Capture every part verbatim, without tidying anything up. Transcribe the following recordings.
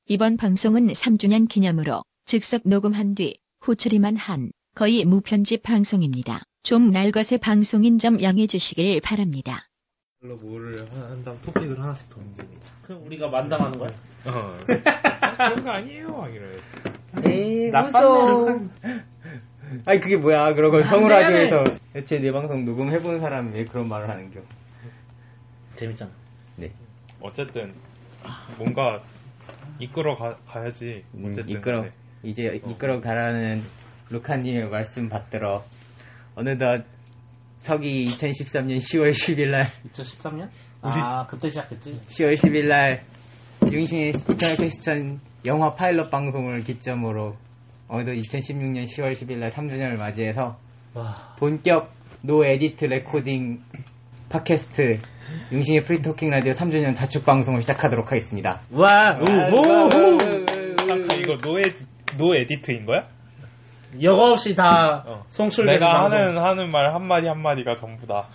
이번 방송은 삼 주년 기념으로 즉석 녹음한 뒤 후처리만 한 거의 무편집 방송입니다. 좀 날것의 방송인 점 양해해 주시길 바랍니다. 뭐를 한 다음 토픽을 하나씩 던집니다. 그럼 우리가 만담하는 거야? 어. 그런 거 아니에요, 막 이래. 에이, 무서워. 아니, 그게 뭐야. 그러고 성우라디오에서 애초에 내 방송 녹음해본 사람이 왜 그런 말을 하는겨. 재밌잖아. 네. 어쨌든, 뭔가, 이끌어 가, 가야지. 음, 어쨌든. 이끌어, 네. 이제 이끌어 가라는 루카님의 말씀 받들어, 어느덧 서기 이천십삼 년 시월 십일 날. 이천십삼 년? 아, 그때 시작했지? 시월 십일 날, 융신의 이터널 퀘스천 영화 파일럿 방송을 기점으로, 어느덧 이천십육 년 시월 십일 날 삼 주년을 맞이해서, 와. 본격 노 에디트 레코딩 팟캐스트, 융신의 프리토킹 라디오 삼 주년 자축 방송을 시작하도록 하겠습니다. 와, 오, 오, 오. 잠깐, 이거 노, 에디, 노 에디트인 거야? 여과 없이 다 어. 송출되는 내가 방송. 하는, 하는 말 한마디 한마디가 전부 다.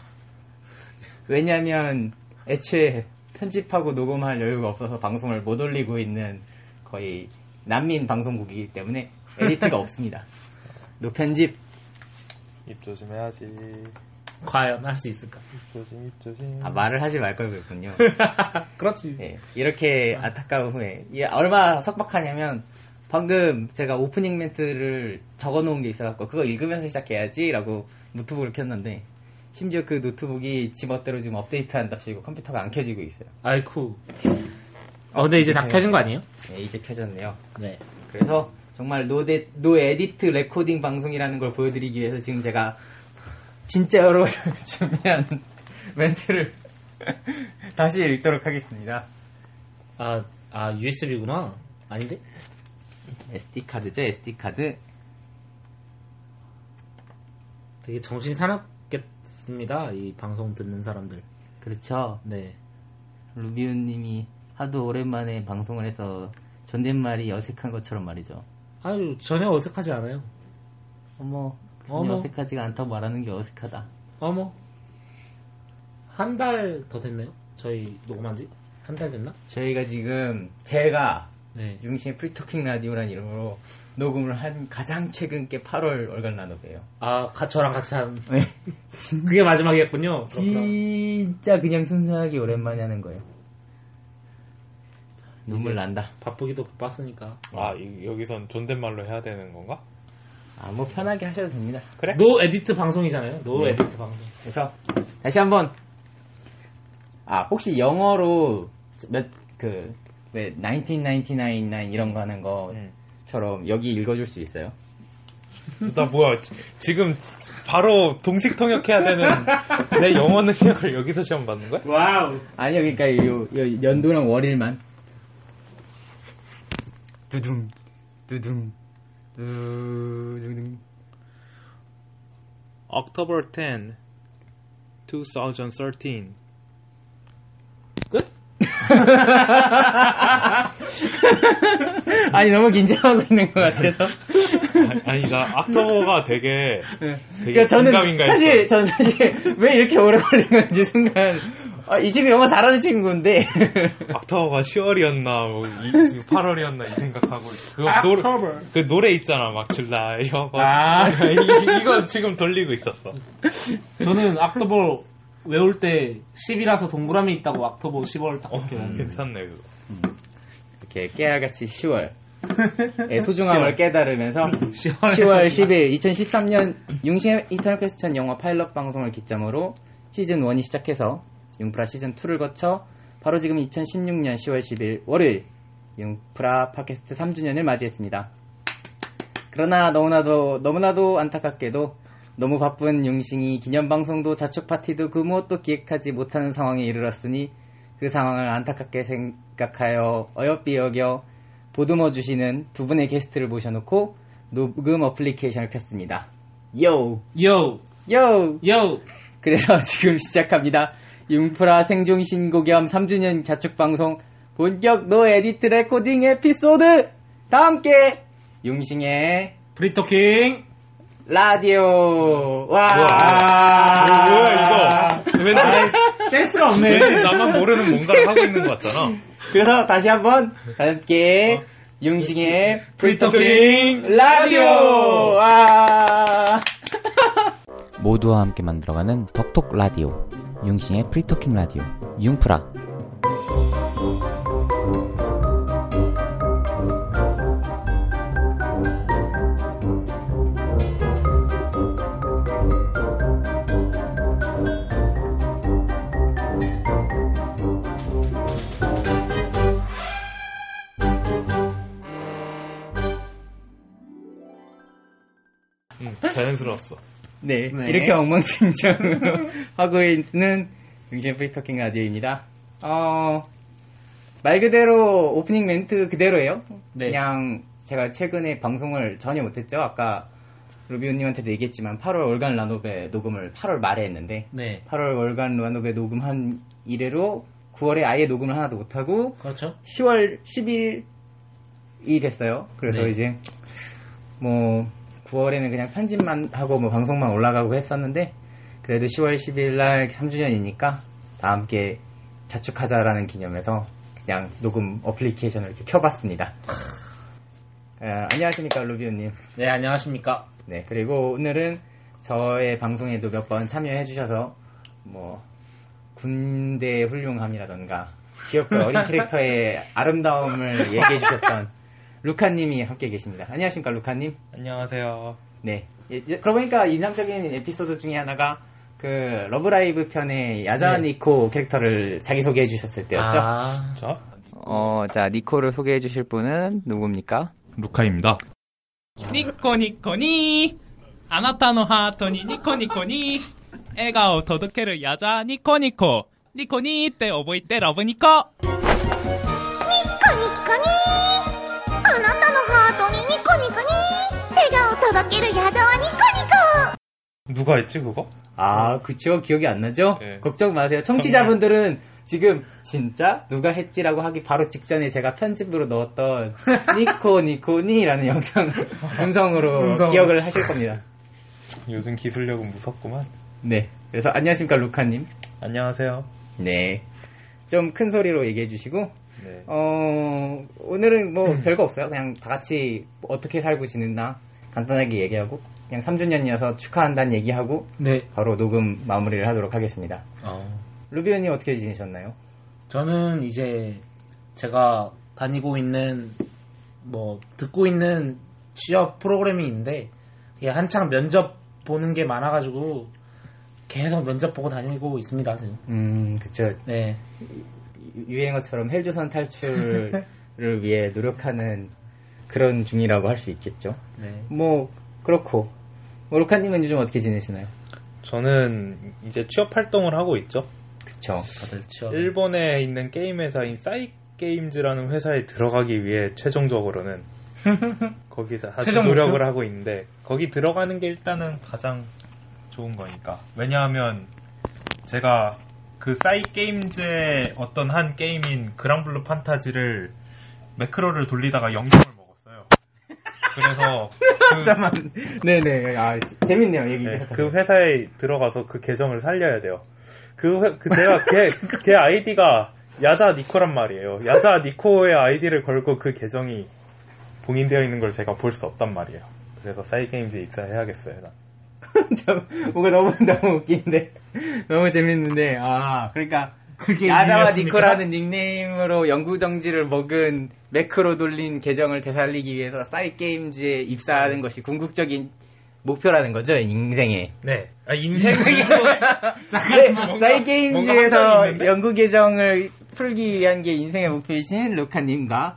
왜냐면, 애초에 편집하고 녹음할 여유가 없어서 방송을 못 올리고 있는 거의 난민 방송국이기 때문에 에디트가 없습니다. 노편집. 입 조심해야지. 과연 할 수 있을까? 입 조심, 입 조심. 아, 말을 하지 말 걸 그랬군요. 그렇지. 네, 이렇게 안타까운 후에. 이게 얼마나 석박하냐면, 방금 제가 오프닝 멘트를 적어 놓은 게 있어갖고, 그거 읽으면서 시작해야지, 라고 노트북을 켰는데, 심지어 그 노트북이 지멋대로 지금 업데이트 한답시고 컴퓨터가 안 켜지고 있어요. 아이쿠. 어, 근데 이제 다 켜진 거 아니에요? 네, 이제 켜졌네요. 네. 그래서 정말 노데, 노 에디트 레코딩 방송이라는 걸 보여드리기 위해서 지금 제가 진짜로 준비한 멘트를 다시 읽도록 하겠습니다. 아, 아, 유에스비구나. 아닌데? 에스디카드죠, 에스디카드. 되게 정신 사납겠습니다. 이 방송 듣는 사람들. 그렇죠. 네. 루비우님이 하도 오랜만에 방송을 해서 존댓말이 어색한 것처럼 말이죠. 아유, 전혀 어색하지 않아요. 어머, 어머. 전혀 어색하지가 않다고 말하는 게 어색하다. 어머. 한 달 더 됐나요? 저희 녹음한 지? 한 달 됐나? 저희가 지금 제가 네. 융신의 프리토킹 라디오라는 이름으로 녹음을 한 가장 최근 게 팔월 월간 라노베예요. 아, 가, 저랑 같이 한. 네. 그게 마지막이었군요. 그렇구나. 진짜 그냥 순수하게 오랜만에 하는 거예요. 눈물 난다. 바쁘기도 바빴으니까. 아, 이, 여기선 존댓말로 해야 되는 건가? 아, 뭐 편하게 하셔도 됩니다. 그래? 노 에디트 방송이잖아요. 노 네. 에디트 방송. 그래서 다시 한번 아 혹시 영어로 몇 그 왜 천구백구십구 이런 거 하는 거처럼 여기 읽어줄 수 있어요? 나 뭐야, 지- 지금 바로 동식 통역해야 되는 내 영어 능력을 여기서 시험 받는 거야? 와우. 아니요, 그러니까 요, 요 연도랑 월일만. 두둥, 두둥, 두둥. October tenth, twenty thirteen. 끝? 아니 너무 긴장하고 있는 것 같아서. 아니, 아니, 나 옥토버가 되게 되게 그러니까 저는 긴가민가 사실 했어. 전 사실 왜 이렇게 오래 걸린 건지 순간 아, 이 친구 영어 잘하는 친구인데. 옥토버가 시월이었나 뭐 이, 팔월이었나 이 생각하고 그 노래 October. 그 노래 있잖아, 막 줄라요. 아. 이, 이거 지금 돌리고 있었어. 저는 악토버 외울 때 십이라서 동그라미 있다고 악토버 십월 딱 어, 이렇게 외웠는데. 괜찮네 그거. 이렇게 깨알같이 시월 의 소중함을 깨달으면서 시월에서 시월 십일 이천십삼 년 융신 이터널 퀘스천 영화 파일럿 방송을 기점으로 시즌 일이 시작해서 융프라 시즌 이를 거쳐 바로 지금 이천십육 년 시월 십일 월요일 융프라 팟캐스트 삼 주년을 맞이했습니다. 그러나 너무나도 너무나도 안타깝게도 너무 바쁜 융신이 기념방송도 자축 파티도 그 무엇도 기획하지 못하는 상황에 이르렀으니 그 상황을 안타깝게 생각하여 어여삐 여겨 보듬어 주시는 두 분의 게스트를 모셔놓고 녹음 어플리케이션을 켰습니다. 요! 요! 요! 요! 그래서 지금 시작합니다. 융프라 생존 신고 겸 삼 주년 자축방송 본격 노 에디트 레코딩 에피소드! 다 함께 융신의 프리토킹 라디오! 와! 와. 뭐야, 이거? 왠지, 센스가 없네. 왠지 나만 모르는 뭔가를 하고 있는 것 같잖아. 그래서 다시 한번 함께 어. 융싱의 프리토킹 라디오! 와! 모두와 함께 만들어가는 덕톡 라디오. 융싱의 프리토킹 라디오. 융프라. 응, 자연스러웠어. 네, 네. 이렇게 엉망진창으로 하고 있는 융싱의 프리토킹 라디오입니다. 어, 말 그대로 오프닝 멘트 그대로예요. 네. 그냥 제가 최근에 방송을 전혀 못했죠. 아까 루비오님한테도 얘기했지만 팔월 월간 라노베 녹음을 팔월 말에 했는데 네. 팔월 월간 라노베 녹음한 이래로 구월에 아예 녹음을 하나도 못하고 그렇죠. 시월 십일이 됐어요. 그래서 네. 이제 뭐 구월에는 그냥 편집만 하고 뭐 방송만 올라가고 했었는데 그래도 시월 십일 날 삼 주년이니까 다 함께 자축하자라는 기념에서 그냥 녹음 어플리케이션을 이렇게 켜봤습니다. 어, 안녕하십니까 루비오님. 네, 안녕하십니까. 네, 그리고 오늘은 저의 방송에도 몇 번 참여해 주셔서 뭐 군대의 훌륭함이라던가 귀엽고 어린 캐릭터의 아름다움을 얘기해 주셨던 루카님이 함께 계십니다. 안녕하십니까 루카님. 안녕하세요. 네, 예, 그러고 보니까 인상적인 에피소드 중에 하나가 그 러브라이브 편의 야자 네. 니코 캐릭터를 자기소개해 주셨을 때였죠. 아, 자, 어, 자 니코를 소개해 주실 분은 누굽니까? 루카입니다. ニッコニコにあなたのハートにニコニコに笑顔を届けるやじゃニコニコニコニーって覚えてラブニコニッコニッコにあなたのハートにニコニコに笑顔届ける矢沢ニコニコ 누가 했지 그거? 아, 그쵸. 기억이 안 나죠? 네. 걱정 마세요. 청취자분들은 지금 진짜 누가 했지라고 하기 바로 직전에 제가 편집으로 넣었던 니코 니코니라는 영상 음성으로 음성. 기억을 하실 겁니다. 요즘 기술력은 무섭구만. 네. 그래서 안녕하십니까 루카님. 안녕하세요. 네. 좀 큰 소리로 얘기해 주시고 네. 어 오늘은 뭐 별거 없어요. 그냥 다 같이 어떻게 살고 지냈나 간단하게 얘기하고 그냥 삼 주년이어서 축하한다는 얘기하고 네. 바로 녹음 마무리를 하도록 하겠습니다. 어, 루비언님 어떻게 지내셨나요? 저는 이제 제가 다니고 있는 뭐 듣고 있는 취업 프로그램이 있는데 이게 한창 면접 보는 게 많아가지고 계속 면접 보고 다니고 있습니다. 지금. 음, 그쵸. 네. 유행어처럼 헬조선 탈출을 위해 노력하는 그런 중이라고 할 수 있겠죠. 네. 뭐 그렇고 뭐 루카님은 요즘 어떻게 지내시나요? 저는 이제 취업 활동을 하고 있죠. 그쵸. 다들 취업. 일본에 있는 게임 회사인 싸이 게임즈라는 회사에 들어가기 위해 최종적으로는 거기다 아주 최종 노력을 목표? 하고 있는데 거기 들어가는 게 일단은 가장 좋은 거니까. 왜냐하면 제가 그 싸이 게임즈의 어떤 한 게임인 그랑블루 판타지를 매크로를 돌리다가 영점을 먹었어요. 그래서 그, 잠깐만. 네네. 아 재밌네요 얘기. 네, 그 회사에 들어가서 그 계정을 살려야 돼요. 그, 회, 그 내가 걔, 걔 아이디가 야자 니코란 말이에요. 야자 니코의 아이디를 걸고 그 계정이 봉인되어 있는 걸 제가 볼 수 없단 말이에요. 그래서 싸이게임즈에 입사해야겠어요. 난. 참, 뭔가 너무 너무 웃긴데 너무 재밌는데 아 그러니까 그게 야자와 이유였습니까? 니코라는 닉네임으로 영구 정지를 먹은 매크로 돌린 계정을 되살리기 위해서 싸이 게임즈에 입사하는 것이 궁극적인 목표라는 거죠 인생에. 네. 아, 인생 네, 싸이 게임즈에서 연구 계정을 풀기 위한 게 인생의 목표이신 루카님과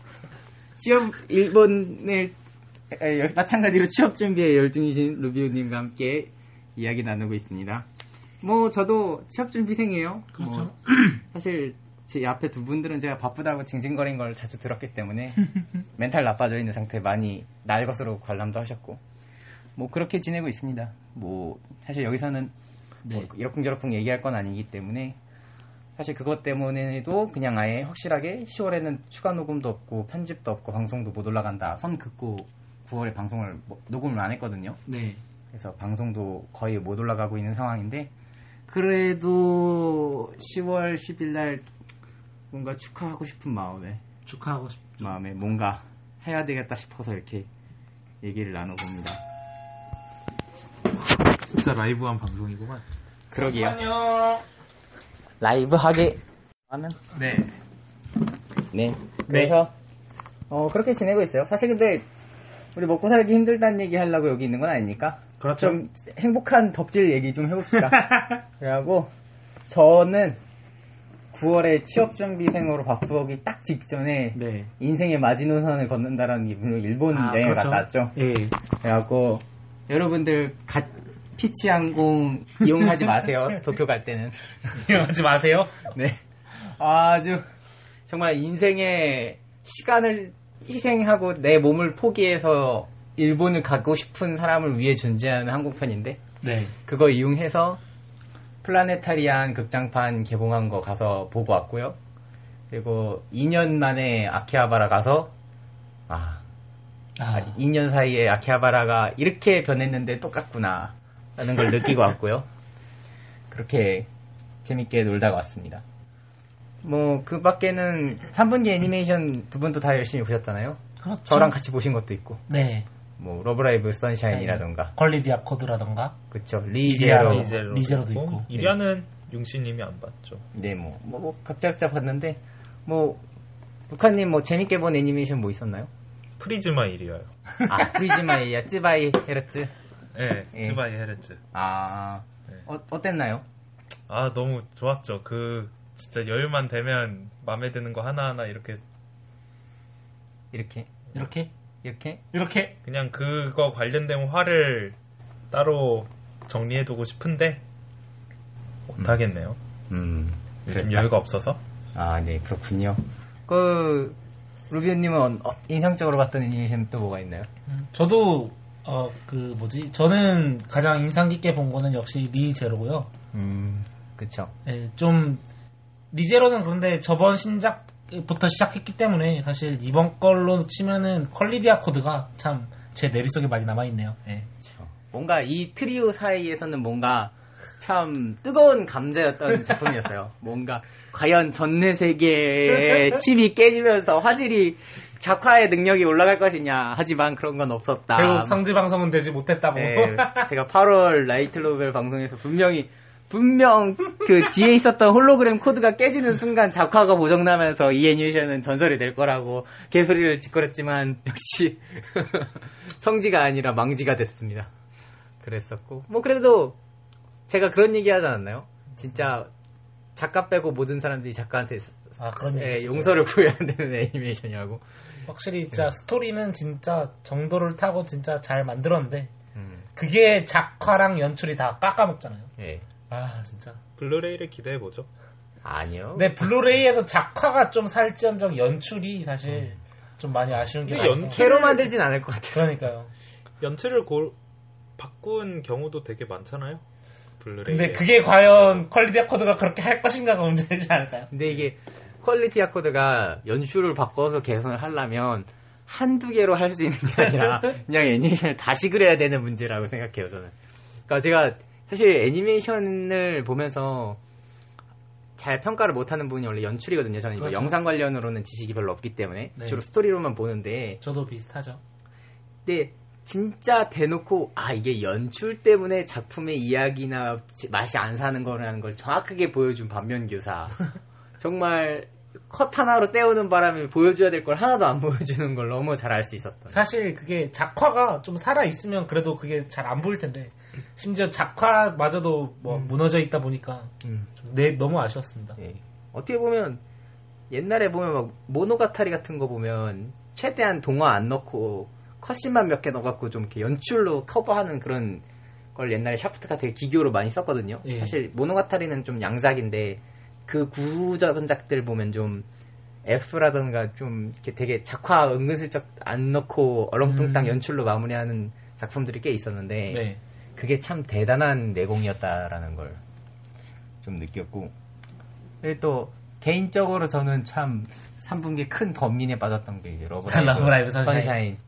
취업 일본을 에, 마찬가지로 취업 준비에 열중이신 루비오님과 함께 이야기 나누고 있습니다. 뭐 저도 취업 준비생이에요. 그렇죠. 뭐, 사실 제 앞에 두 분들은 제가 바쁘다고 징징거린 걸 자주 들었기 때문에 멘탈 나빠져 있는 상태 많이 날 것으로 관람도 하셨고 뭐 그렇게 지내고 있습니다. 뭐 사실 여기서는 뭐 네. 이러쿵저러쿵 얘기할 건 아니기 때문에 사실 그것 때문에도 그냥 아예 확실하게 시월에는 추가 녹음도 없고 편집도 없고 방송도 못 올라간다 선 긋고 구월에 방송을 뭐, 녹음을 안 했거든요. 네. 그래서 방송도 거의 못 올라가고 있는 상황인데 그래도 시월 십일 날 뭔가 축하하고 싶은 마음에 축하하고 싶. 마음에 뭔가 해야 되겠다 싶어서 이렇게 얘기를 나눠봅니다. 진짜 라이브한 방송이구만. 그러게요. 안녕. 라이브 하게 하면 네. 네. 그래서 어 그렇게 지내고 있어요. 사실 근데 우리 먹고 살기 힘들다는 얘기 하려고 여기 있는 건 아니니까. 그렇죠. 좀 행복한 덕질 얘기 좀 해봅시다. 그래가고 저는 구월에 취업준비생으로 바쁘기 딱 직전에 네. 인생의 마지노선을 걷는다라는 기분으로 일본 아, 여행을 그렇죠. 갔다 왔죠. 예. 그래갖고 여러분들 가, 피치항공 이용하지 마세요. 도쿄 갈 때는. 이용하지 마세요. 네. 아주 정말 인생의 시간을 희생하고 내 몸을 포기해서 일본을 가고 싶은 사람을 위해 존재하는 항공편인데 네. 그거 이용해서 플라네타리안 극장판 개봉한 거 가서 보고 왔고요. 그리고 이 년 만에 아키하바라 가서 아, 아, 이 년 사이에 아키하바라가 이렇게 변했는데 똑같구나 라는 걸 느끼고 왔고요. 그렇게 재밌게 놀다가 왔습니다. 뭐 그 밖에는 삼 분기 애니메이션 두 분도 다 열심히 보셨잖아요. 그렇죠. 저랑 같이 보신 것도 있고 네. 뭐 러브라이브 선샤인이라던가 퀄리디아 코드라던가 그쵸 리제로 리제로. 리제로도 있고. 이ля는 융씨님이 안 봤죠. 네, 뭐, 뭐, 뭐, 각자 각자 봤는데, 뭐, 루카님 뭐, 재밌게 본 애니메이션 뭐 있었나요? 프리즈마 일이어요. 아, 프리즈마이야, 쯔바이 헤르츠. 네, 예. 츠바이 헤르츠. 아, 네. 어, 어땠나요? 아, 너무 좋았죠. 그, 진짜 여유만 되면 마음에 드는 거 하나하나 이렇게, 이렇게, 이렇게 이렇게? 이렇게 그냥 그거 관련된 화를 따로 정리해두고 싶은데, 못하겠네요. 음, 요즘 여유가 없어서. 아, 네, 그렇군요. 그, 루비언님은 어, 인상적으로 봤던 애니메이션 또 뭐가 있나요? 저도 어 그 뭐지 저는 가장 인상 깊게 본 거는 역시 리제로고요. 음, 그쵸. 예, 좀 리제로는 그런데 저번 신작부터 시작했기 때문에 사실 이번 걸로 치면은 퀄리디아 코드가 참 제 머릿속에 많이 남아있네요. 예. 그쵸. 뭔가 이 트리오 사이에서는 뭔가 참 뜨거운 감자였던 작품이었어요. 뭔가 과연 전내 세계의 칩이 깨지면서 화질이 작화의 능력이 올라갈 것이냐 하지만 그런 건 없었다. 결국 성지 방송은 되지 못했다고. 네, 제가 팔월 라이트 노벨 방송에서 분명히 분명 그 뒤에 있었던 홀로그램 코드가 깨지는 순간 작화가 고장나면서 이 애니메이션은 전설이 될 거라고 개소리를 짓거렸지만 역시 성지가 아니라 망지가 됐습니다. 그랬었고 뭐 그래도 제가 그런 얘기 하지 않았나요? 진짜 작가 빼고 모든 사람들이 작가한테 아, 그런 예, 얘기 용서를 구해야 되는 애니메이션이라고. 확실히 진짜 스토리는 진짜 정도를 타고 진짜 잘 만들었는데 음, 그게 작화랑 연출이 다 깎아먹잖아요. 예. 아 진짜. 블루레이를 기대해보죠. 아니요. 근데 블루레이에도 작화가 좀 살지언정 연출이 사실 좀 많이 아쉬운 게 근데 많아서. 연출- 새로 만들진 않을 것 같아요. 그러니까요. 연출을 골, 바꾼 경우도 되게 많잖아요. 블루레이. 근데 그게 과연 퀄리티 코드가 그렇게 할 것인가가 문제이지 않을까요? 근데 이게 퀄리티 아코드가 연출을 바꿔서 개선을 하려면 한두 개로 할 수 있는 게 아니라 그냥 애니메이션을 다시 그려야 되는 문제라고 생각해요, 저는. 그러니까 제가 사실 애니메이션을 보면서 잘 평가를 못하는 부분이 원래 연출이거든요. 저는 이거 그렇죠. 영상 관련으로는 지식이 별로 없기 때문에 네. 주로 스토리로만 보는데 저도 비슷하죠. 근데 진짜 대놓고 아 이게 연출 때문에 작품의 이야기나 맛이 안 사는 거라는 걸 정확하게 보여준 반면교사. 정말 컷 하나로 때우는 바람에 보여줘야 될 걸 하나도 안 보여주는 걸 너무 잘 알 수 있었던. 사실 그게 작화가 좀 살아있으면 그래도 그게 잘 안 보일 텐데 심지어 작화마저도 뭐 음. 무너져 있다 보니까 음. 좀 내, 너무 아쉬웠습니다. 예. 어떻게 보면 옛날에 보면 막 모노가타리 같은 거 보면 최대한 동화 안 넣고 컷신만 몇 개 넣어갖고 좀 이렇게 연출로 커버하는 그런 걸 옛날에 샤프트가 되게 기교로 많이 썼거든요. 예. 사실 모노가타리는 좀 양작인데 그 구전작들 보면 좀 F라던가 좀 이렇게 되게 작화 은근슬쩍 안 넣고 얼렁뚱땅 음. 연출로 마무리하는 작품들이 꽤 있었는데 네. 그게 참 대단한 내공이었다라는 걸 좀 느꼈고 그리고 또 개인적으로 저는 참 삼 분기 큰 범민에 빠졌던 게 이제 러브라이브, 러브라이브 선샤인.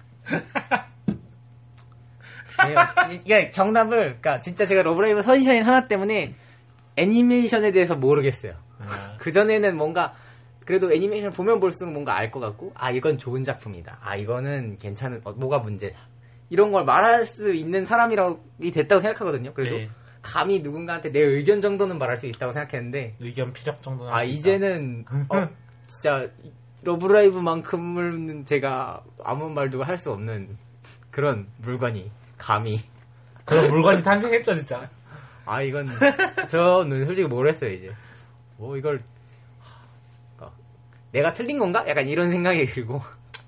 선샤인. 이게 정답을 그러니까 진짜 제가 러브라이브 선샤인 하나 때문에 애니메이션에 대해서 모르겠어요. 아. 그 전에는 뭔가 그래도 애니메이션 보면 볼수록 뭔가 알 것 같고 아 이건 좋은 작품이다. 아 이거는 괜찮은 어, 뭐가 문제다. 이런 걸 말할 수 있는 사람이라고 됐다고 생각하거든요. 그래도 네. 감히 누군가한테 내 의견 정도는 말할 수 있다고 생각했는데 의견 피력 정도는 아 할 수 있다. 이제는 어, 진짜 러브라이브만큼은 제가 아무 말도 할 수 없는 그런 물건이 감히 그런 물건이 탄생했죠 진짜. 아 이건 저는 솔직히 모르겠어요 이제 뭐 이걸 하, 내가 틀린 건가? 약간 이런 생각이 들고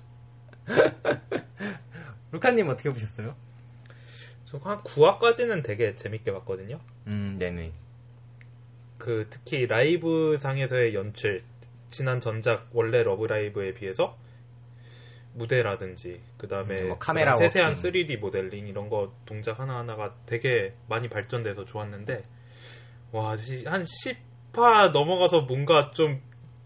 루카님 어떻게 보셨어요? 저 한 구 화까지는 되게 재밌게 봤거든요. 음 네네 그 특히 라이브 상에서의 연출, 지난 전작 원래 러브라이브에 비해서 무대라든지 그 다음에 뭐 카메라 세세한 워킹. 쓰리디 모델링 이런 거 동작 하나하나가 되게 많이 발전돼서 좋았는데 와 한 십 화 넘어가서 뭔가 좀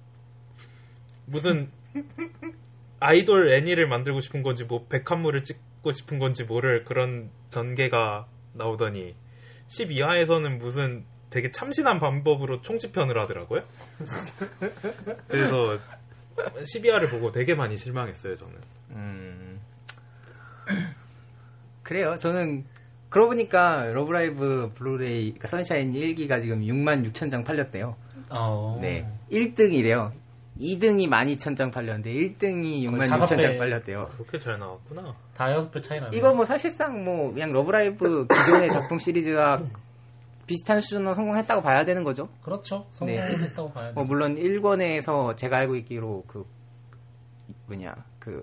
무슨 아이돌 애니를 만들고 싶은 건지 뭐 백합물을 찍고 싶은 건지 모를 그런 전개가 나오더니 십이 화에서는 무슨 되게 참신한 방법으로 총집편을 하더라고요. 그래서 십이 화를 보고 되게 많이 실망했어요, 저는. 음 그래요 저는 그러고 보니까 러브라이브 블루레이 그러니까 선샤인 일 기가 지금 육만 육천 장 팔렸대요. 어. 네 일 등이래요. 이 등이 만 이천 장 팔렸는데 일 등이 육만 육천 장 팔렸대요. 그렇게 잘 나왔구나. 다 여섯 배 차이 나네. 이거 뭐 사실상 뭐 그냥 러브라이브 기존의 작품 시리즈가 비슷한 수준으로 성공했다고 봐야 되는 거죠. 그렇죠. 성공했다고 봐야 돼. 뭐 물론 일 권에서 제가 알고 있기로 그 뭐냐 그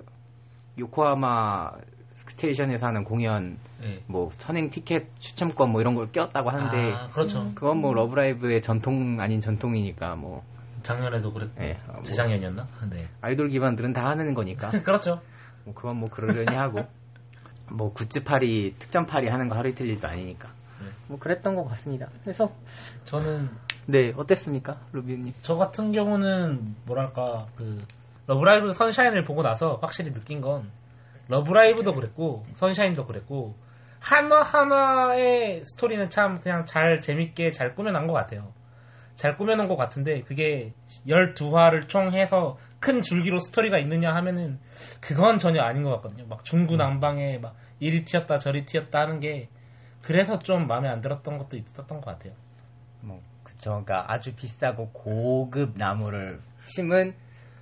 요코하마 스테이션에서 하는 공연 네. 뭐 선행 티켓 추첨권 뭐 이런 걸 꼈다고 하는데 아, 그렇죠. 그건 뭐 러브라이브의 전통 아닌 전통이니까 뭐 작년에도 그랬고 예, 어, 뭐 재작년이었나? 네. 아이돌 기반들은 다 하는 거니까 그렇죠. 뭐 그건 뭐 그러려니 하고 뭐 굿즈 팔이 특전 팔이 하는 거 하루 이틀 일도 아니니까 네. 뭐 그랬던 것 같습니다. 그래서 저는 네 어땠습니까, 루비님? 저 같은 경우는 뭐랄까 그 러브라이브 선샤인을 보고 나서 확실히 느낀 건 러브라이브도 그랬고 선샤인도 그랬고 하나 하나의 스토리는 참 그냥 잘 재밌게 잘 꾸며난 것 같아요. 잘 꾸며놓은 것 같은데 그게 열두 화를 총 해서 큰 줄기로 스토리가 있느냐 하면은 그건 전혀 아닌 것 같거든요. 막 중구난방에 막 이리 튀었다 저리 튀었다 하는 게 그래서 좀 마음에 안 들었던 것도 있었던 것 같아요. 뭐 그쵸, 그러니까 아주 비싸고 고급 나무를 심은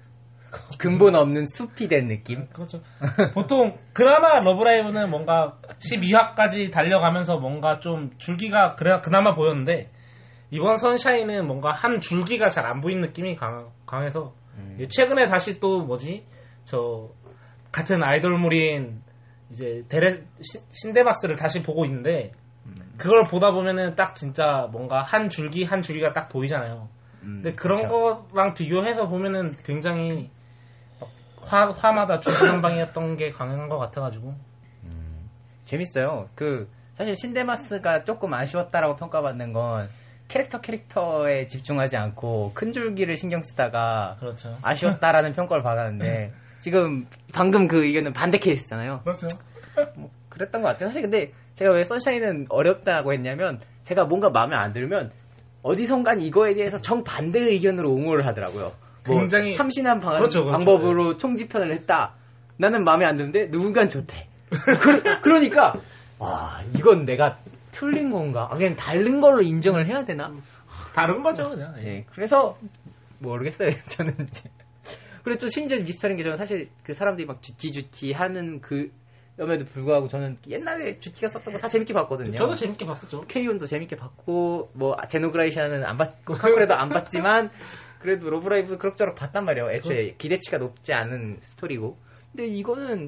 근본 없는 숲이 된 느낌. 그렇죠. 보통 그나마 러브라이브는 뭔가 십이 화까지 달려가면서 뭔가 좀 줄기가 그래 그나마 보였는데 이번 선샤인은 뭔가 한 줄기가 잘 안 보이는 느낌이 강, 강해서 음. 최근에 다시 또 뭐지 저 같은 아이돌물인 이제 데레 시, 신데마스를 다시 보고 있는데 그걸 보다 보면은 딱 진짜 뭔가 한 줄기 한 줄기가 딱 보이잖아요. 음, 근데 그런 그쵸. 거랑 비교해서 보면은 굉장히 화, 화마다 중구난방이었던 게 강한 것 같아가지고 음, 재밌어요. 그 사실 신데마스가 조금 아쉬웠다라고 평가받는 건 캐릭터 캐릭터에 집중하지 않고 큰 줄기를 신경 쓰다가 그렇죠. 아쉬웠다라는 평가를 받았는데 지금 방금 그 의견은 반대 케이스잖아요. 그렇죠. 뭐 그랬던 것 같아요. 사실 근데 제가 왜 선샤인은 어렵다고 했냐면 제가 뭔가 마음에 안 들면 어디선간 이거에 대해서 정반대 의견으로 옹호를 하더라고요. 뭐 굉장히 참신한 방, 그렇죠, 그렇죠. 방법으로 총집편을 했다. 나는 마음에 안 드는데 누군간 좋대. 그, 그러니까 와 이건 내가 틀린 건가? 아, 그냥 다른 걸로 인정을 해야 되나? 다른 거죠 그냥. 예. 예, 그래서 모르겠어요. 저는 이제 그리고 또 심지어 비슷한 게 저는 사실 그 사람들이 막 주티 주티 하는 그 염에도 불구하고 저는 옛날에 주티가 썼던 거 다 재밌게 봤거든요. 저도 재밌게 봤었죠. 케이온도 재밌게 봤고 뭐 제노그라이시아는 안 봤고 카쿠레도 안 봤지만 그래도 러브라이브 그럭저럭 봤단 말이에요. 애초에 기대치가 높지 않은 스토리고. 근데 이거는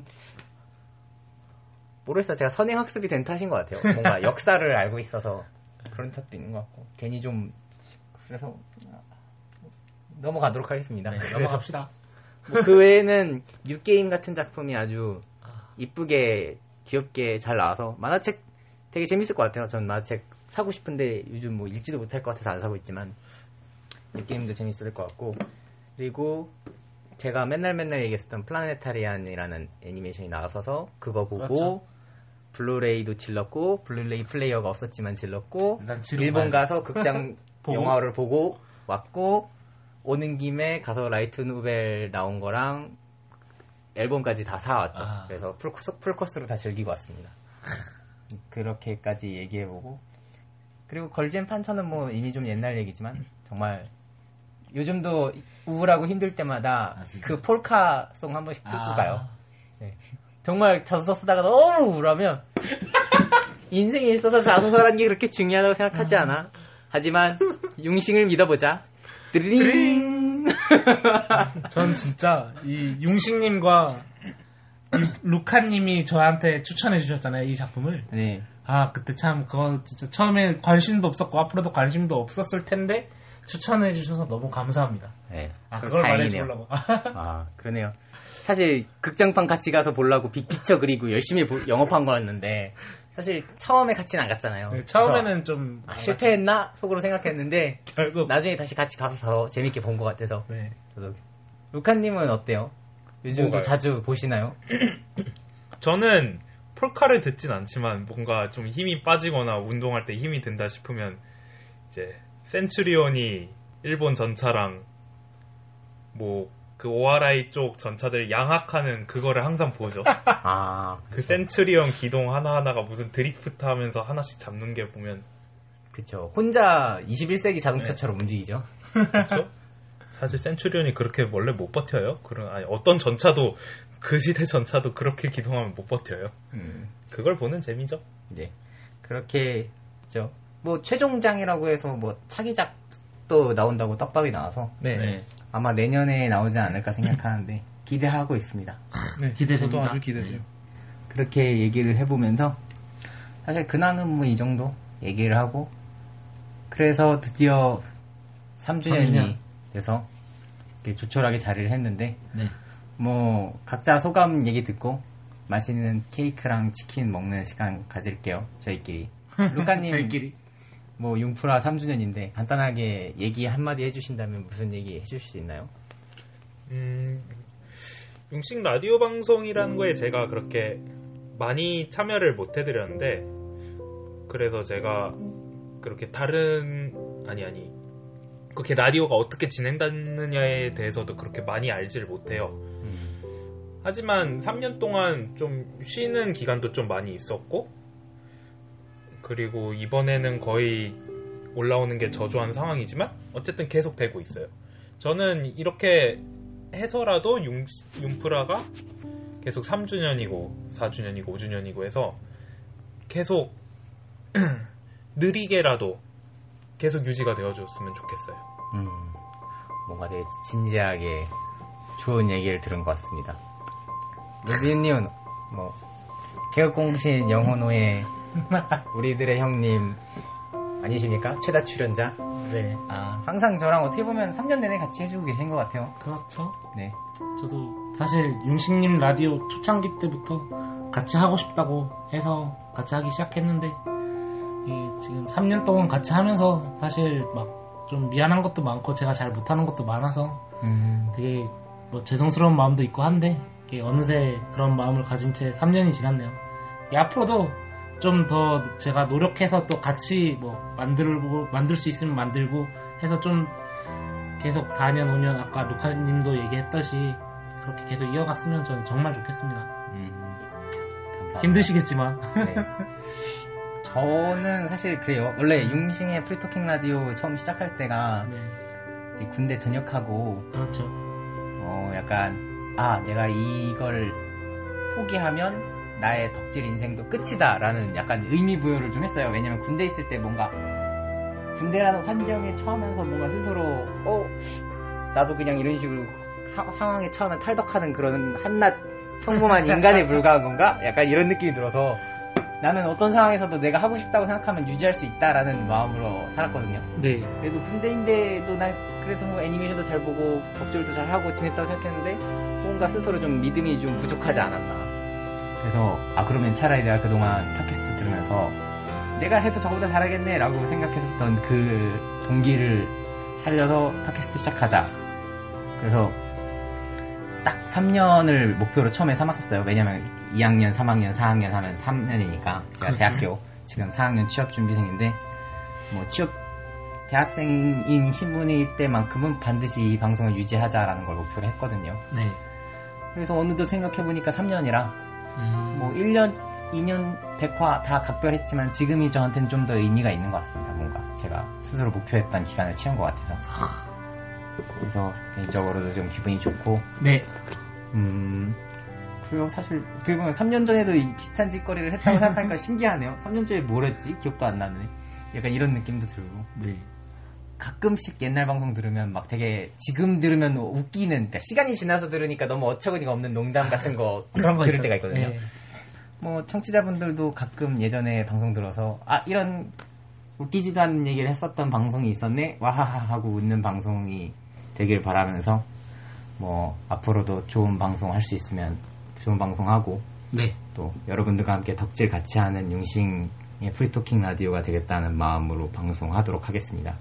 모르겠어요. 제가 선행 학습이 된 탓인 것 같아요. 뭔가 역사를 알고 있어서 그런 탓도 있는 것 같고 괜히 좀 그래서 넘어가도록 하겠습니다. 네, 넘어갑시다. 뭐 그 외에는 뉴게임 같은 작품이 아주 이쁘게 귀엽게 잘 나와서 만화책 되게 재밌을 것 같아요. 전 만화책 사고 싶은데 요즘 뭐 읽지도 못할 것 같아서 안 사고 있지만 뉴게임도 재밌을 것 같고 그리고 제가 맨날 맨날 얘기했었던 플라네타리안이라는 애니메이션이 나와서서 그거 보고 그렇죠. 블루레이도 질렀고 블루레이 플레이어가 없었지만 질렀고 일단 지르고 일본 봐야죠. 가서 극장 보고. 영화를 보고 왔고 오는 김에 가서 라이트 노벨 나온 거랑 앨범까지 다 사왔죠. 아. 그래서 풀, 풀코스로 다 즐기고 왔습니다. 그렇게까지 얘기해보고 그리고 걸즈앤 판처는 뭐 이미 좀 옛날 얘기지만 정말 요즘도 우울하고 힘들 때마다 아, 그 폴카송 한 번씩 듣고 아. 가요. 네. 정말 자소서 쓰다가 너무 우울하면 인생에 있어서 자소서라는 게 그렇게 중요하다고 생각하지 않아. 하지만 융싱을 믿어보자. 드링. 전 진짜 이 융식님과 이 루카님이 저한테 추천해 주셨잖아요, 이 작품을. 네. 아, 그때 참 그거 진짜 처음에 관심도 없었고 앞으로도 관심도 없었을 텐데 추천해 주셔서 너무 감사합니다. 네. 아, 그럼 그걸 다행이네요. 말해주려고. 아, 그러네요. 사실 극장판 같이 가서 보려고 빅피처 그리고 열심히 보- 영업한 거였는데 사실 처음에 같이는 안 갔잖아요. 네, 처음에는 좀 아, 실패했나 속으로 생각했는데 결국 나중에 다시 같이 가서 더 재밌게 본 것 같아서. 네. 저도. 루카님은 어때요? 요즘도 뭐가요? 자주 보시나요? 저는 폴카를 듣진 않지만 뭔가 좀 힘이 빠지거나 운동할 때 힘이 든다 싶으면 이제 센츄리온이 일본 전차랑 뭐 그 오아라이 쪽 전차들 양악하는 그거를 항상 보죠. 아, 그 센츄리온 기동 하나하나가 무슨 드리프트 하면서 하나씩 잡는 게 보면 그쵸. 혼자 이십일 세기 자동차처럼 움직이죠. 그렇죠? 사실 센츄리온이 그렇게 원래 못 버텨요. 그런 아니 어떤 전차도 그 시대 전차도 그렇게 기동하면 못 버텨요. 음, 그걸 보는 재미죠. 네. 그렇게, 죠. 뭐, 최종장이라고 해서 뭐, 차기작도 나온다고 떡밥이 나와서 네. 네. 아마 내년에 나오지 않을까 생각하는데, 기대하고 있습니다. 네, 기대됩니다. 저도 아주 기대돼요. 그렇게 얘기를 해보면서, 사실 근황은 뭐 이 정도 얘기를 하고, 그래서 드디어 삼 주년이 삼 주년. 돼서, 이렇게 조촐하게 자리를 했는데, 네. 뭐 각자 소감 얘기 듣고 맛있는 케이크랑 치킨 먹는 시간 가질게요. 저희끼리. 루카님 저희끼리. 뭐 융프라 삼 주년인데 간단하게 얘기 한마디 해주신다면 무슨 얘기 해주실 수 있나요? 음, 융식 라디오 방송이라는 거에 제가 그렇게 많이 참여를 못 해드렸는데 그래서 제가 그렇게 다른 아니 아니 그렇게 라디오가 어떻게 진행되느냐에 대해서도 그렇게 많이 알지를 못해요. 하지만 삼 년 동안 좀 쉬는 기간도 좀 많이 있었고 그리고 이번에는 거의 올라오는 게 저조한 상황이지만 어쨌든 계속 되고 있어요. 저는 이렇게 해서라도 융, 융프라가 계속 삼 주년이고 사 주년이고 오 주년이고 해서 계속 느리게라도 계속 유지가 되어줬으면 좋겠어요. 음, 뭔가 되게 진지하게 좋은 얘기를 들은 것 같습니다. 루비님은 뭐 개혁공신 영혼호의 우리들의 형님 아니십니까? 최다 출연자. 네. 아, 항상 저랑 어떻게 보면 삼 년 내내 같이 해주고 계신 것 같아요. 그렇죠. 네. 저도 사실 융식님 라디오 초창기 때부터 같이 하고 싶다고 해서 같이 하기 시작했는데 이 지금 삼 년 동안 같이 하면서 사실 막 좀 미안한 것도 많고 제가 잘 못하는 것도 많아서 음, 되게 뭐 죄송스러운 마음도 있고 한데 이게 어느새 그런 마음을 가진 채 삼 년이 지났네요. 이 앞으로도 좀 더 제가 노력해서 또 같이 뭐 만들고 만들 수 있으면 만들고 해서 좀 계속 사 년 오 년 아까 루카님도 얘기했듯이 그렇게 계속 이어갔으면 전 정말 좋겠습니다. 음, 감사합니다. 힘드시겠지만 네. 저는 사실 그래요. 원래 융싱의 프리토킹 라디오 처음 시작할 때가 네, 이제 군대 전역하고 그렇죠. 어 약간 아 내가 이걸 포기하면 나의 덕질 인생도 끝이다 라는 약간 의미 부여를 좀 했어요. 왜냐면 군대 있을 때 뭔가 군대라는 환경에 처하면서 뭔가 스스로 어 나도 그냥 이런 식으로 사- 상황에 처하면 탈덕하는 그런 한낱 평범한 인간에 불과한 건가? 약간 이런 느낌이 들어서 나는 어떤 상황에서도 내가 하고 싶다고 생각하면 유지할 수 있다라는 마음으로 살았거든요. 네, 그래도 군대인데도 난 그래서 뭐 애니메이션도 잘 보고 덕질도 잘 하고 지냈다고 생각했는데 뭔가 스스로 좀 믿음이 좀 부족하지 않았나. 그래서 아 그러면 차라리 내가 그동안 팟캐스트 들으면서 내가 해도 저보다 잘하겠네 라고 생각했던 그 동기를 살려서 팟캐스트 시작하자. 그래서 딱 삼 년을 목표로 처음에 삼았었어요. 왜냐면 이 학년, 삼 학년, 사 학년 하면 삼 년이니까 제가 대학교 지금 사 학년 취업 준비생인데 뭐 취업 대학생인 신분일 때만큼은 반드시 이 방송을 유지하자라는 걸 목표로 했거든요. 네. 그래서 어느덧 생각해보니까 삼 년이라 음. 뭐 일 년, 이 년 백 화 다 각별했지만 지금이 저한테는 좀 더 의미가 있는 것 같습니다. 뭔가 제가 스스로 목표했던 기간을 채운 것 같아서. 그래서 개인적으로도 좀 기분이 좋고. 네. 음. 그리고 사실 어떻게 보면 삼 년 전에도 이 비슷한 짓거리를 했다고 생각하니까 신기하네요. 삼 년 전에 뭘 했지? 기억도 안 나네. 약간 이런 느낌도 들고. 네. 가끔씩 옛날 방송 들으면 막 되게 지금 들으면 웃기는, 그러니까 시간이 지나서 들으니까 너무 어처구니가 없는 농담 같은 거 그런 거 들을 있어요. 때가 있거든요. 네. 뭐 청취자분들도 가끔 예전에 방송 들어서 아 이런 웃기지도 않은 얘기를 했었던 방송이 있었네 와하하 하고 웃는 방송이 되길 바라면서 뭐 앞으로도 좋은 방송 할 수 있으면 좋은 방송하고 네. 또 여러분들과 함께 덕질 같이 하는 융싱의 프리토킹 라디오가 되겠다는 마음으로 방송하도록 하겠습니다.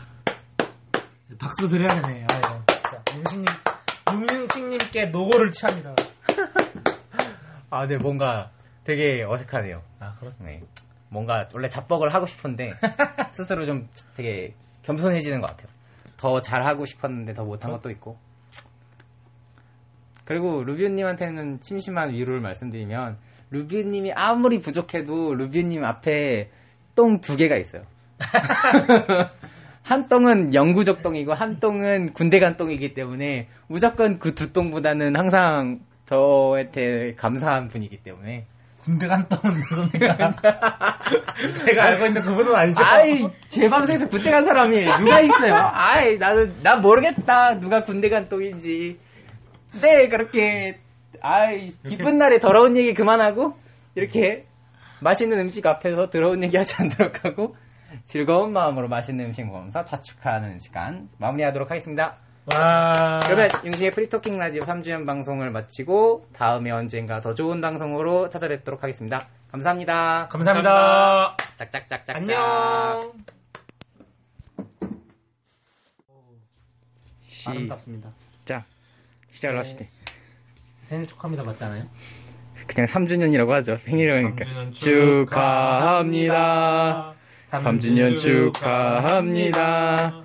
박수 드려야겠네요. 아, 진짜 윤신님, 윤윤식님께 노고를 취합니다. 아, 네, 뭔가 되게 어색하네요. 아, 그렇. 네. 뭔가 원래 잡벅을 하고 싶은데 스스로 좀 되게 겸손해지는 것 같아요. 더 잘하고 싶었는데 더 못한 것도 있고. 그리고 루비우님한테는 심심한 위로를 말씀드리면 루비우님이 아무리 부족해도 루비우님 앞에 똥 두 개가 있어요. 한 똥은 영구적 똥이고 한 똥은 군대 간 똥이기 때문에 무조건 그 두 똥보다는 항상 저한테 감사한 분이기 때문에. 군대 간 똥은 누굽니까? 제가 알고 있는 그분은 아니죠. 아이, 제 방송에서 군대 간 사람이 누가 있어요? 아이, 나는, 난 모르겠다. 누가 군대 간 똥인지. 네, 그렇게, 아이, 기쁜 날에 더러운 얘기 그만하고, 이렇게 맛있는 음식 앞에서 더러운 얘기 하지 않도록 하고, 즐거운 마음으로 맛있는 음식 먹으면서 자축하는 시간 마무리하도록 하겠습니다. 와. 그러면 융식의 프리토킹 라디오 삼 주년 방송을 마치고 다음에 언젠가 더 좋은 방송으로 찾아뵙도록 하겠습니다. 감사합니다. 감사합니다. 짝짝짝짝. 안녕. 시... 아름답습니다. 자, 시작을 합시다. 생일 축하합니다 맞지 않아요? 그냥 삼 주년이라고 하죠. 생일이니까. 축하합니다. 삼 주년 축하합니다.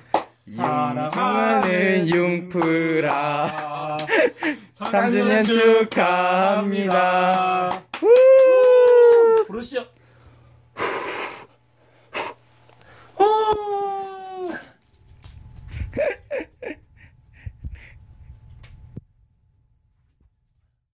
사랑하는 융프라 삼 주년 축하합니다. 부르시죠.